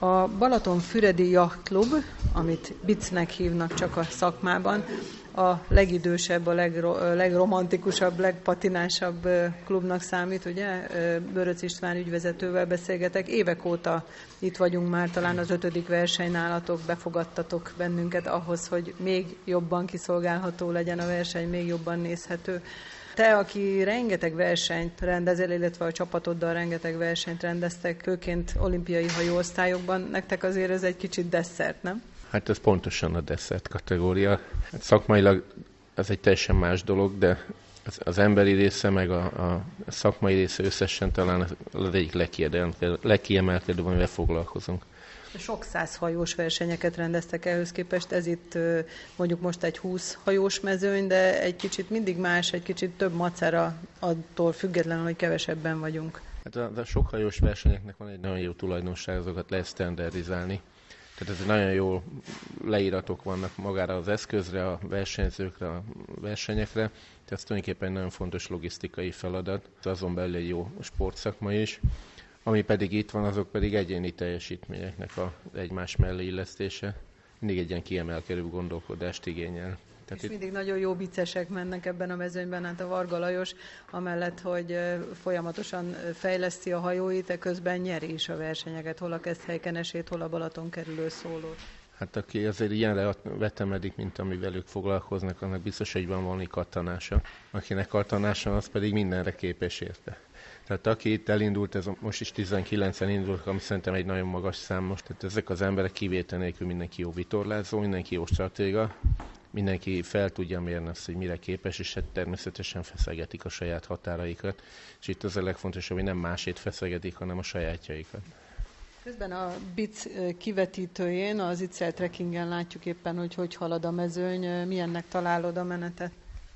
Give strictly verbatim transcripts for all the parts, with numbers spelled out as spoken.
A Balatonfüredi Yacht Club, amit bé i cé-nek hívnak csak a szakmában, a legidősebb, a legro- legromantikusabb, legpatinásabb klubnak számít, ugye? Bőröc István ügyvezetővel beszélgetek. Évek óta itt vagyunk már, talán az ötödik verseny nálatok, befogadtatok bennünket ahhoz, hogy még jobban kiszolgálható legyen a verseny, még jobban nézhető. Te, aki rengeteg versenyt rendezel, illetve a csapatoddal rengeteg versenyt rendeztek, főként olimpiai hajóosztályokban, nektek azért ez egy kicsit desszert, nem? Hát ez pontosan a desszert kategória. Hát szakmailag ez egy teljesen más dolog, de az, az emberi része meg a, a szakmai része összesen talán az, az egyik legkiemelkedőbb, amivel foglalkozunk. Sok száz hajós versenyeket rendeztek ehhez képest, ez itt mondjuk most egy húsz hajós mezőny, de egy kicsit mindig más, egy kicsit több macera attól függetlenül, hogy kevesebben vagyunk. Hát a, a sok hajós versenyeknek van egy nagyon jó tulajdonság, azokat lehet standardizálni. Tehát ez nagyon jó leíratok vannak magára az eszközre, a versenyzőkre, a versenyekre. Tehát ez tulajdonképpen egy nagyon fontos logisztikai feladat. Azon belül egy jó sportszakma is. Ami pedig itt van, azok pedig egyéni teljesítményeknek az egymás mellé illesztése. Mindig egy ilyen kiemelkedő gondolkodást igényel. Tehát és itt... mindig nagyon jó biccesek mennek ebben a mezőnyben, hát a Varga Lajos, amellett, hogy folyamatosan fejleszti a hajóit, de közben nyeri is a versenyeket, hol a Keszthely-Kenesét, hol a Balaton kerülő szólót. Hát aki azért ilyenre vetemedik, mint amivel ők foglalkoznak, annak biztos, hogy van valami kattanása. Akinek kattanása, az pedig mindenre képes érte. Tehát aki itt elindult, ez most is tizenkilencen indult, ami szerintem egy nagyon magas szám most. Tehát ezek az emberek kivétel nélkül mindenki jó vitorlázó, mindenki jó stratéga, mindenki fel tudja mérni azt, hogy mire képes, és hát természetesen feszegetik a saját határaikat. És itt az a legfontosabb, hogy nem másét feszegetik, hanem a sajátjaikat. Közben a bé i cé kivetítőjén, az Itzel Trekkingen látjuk éppen, hogy hogy halad a mezőny. Milyennek találod a menetet?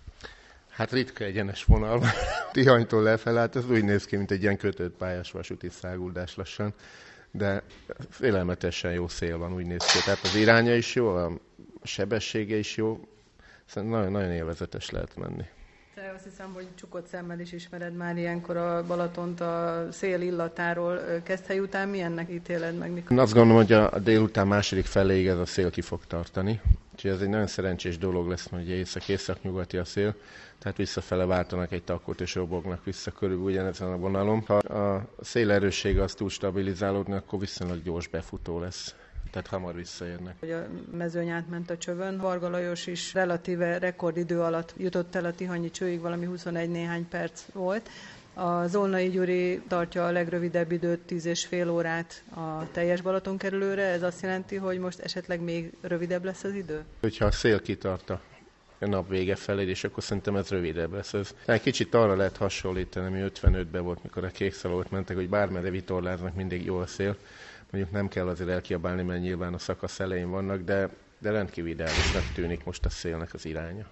Hát ritka egyenes vonal. Tihanytól lefelé, hát ez úgy néz ki, mint egy ilyen kötött pályás vasúti száguldás lassan, de félelmetesen jó szél van, úgy néz ki. Tehát az iránya is jó, a sebessége is jó, szerintem nagyon, nagyon élvezetes lehet menni. Te azt hiszem, hogy csukott szemmel is ismered már ilyenkor a Balatont a szél illatáról. Keszthely után milyennek ítéled meg? Mikor? Én azt gondolom, hogy a délután második feléig ez a szél ki fog tartani. Úgyhogy ez egy nagyon szerencsés dolog lesz, hogy észak-észak-nyugati a szél, tehát visszafele váltanak egy takot és robognak vissza körülbelül ugyanezen a vonalon. Ha a szél erőssége az túl stabilizálódni, akkor viszonylag gyors befutó lesz. Tehát hamar visszaérnek. Hogy a mezőny átment a csövön. Varga Lajos is relatíve rekordidő alatt jutott el a tihanyi csőig, valami huszonegy néhány perc volt. A Zolnai Gyuri tartja a legrövidebb időt, tíz és fél órát a teljes Balatonkerülőre. Ez azt jelenti, hogy most esetleg még rövidebb lesz az idő? Hogyha a szél kitart a nap vége felé, és akkor szerintem ez rövidebb lesz. Ez egy kicsit arra lehet hasonlítani, ami ötvenötben volt, mikor a kékszalót mentek, hogy bármerre vitorláznak, mindig jó a szél. Mondjuk nem kell azért elkiabálni, mert nyilván a szakasz elején vannak, de, de rendkívül ideálisnak tűnik most a szélnek az iránya.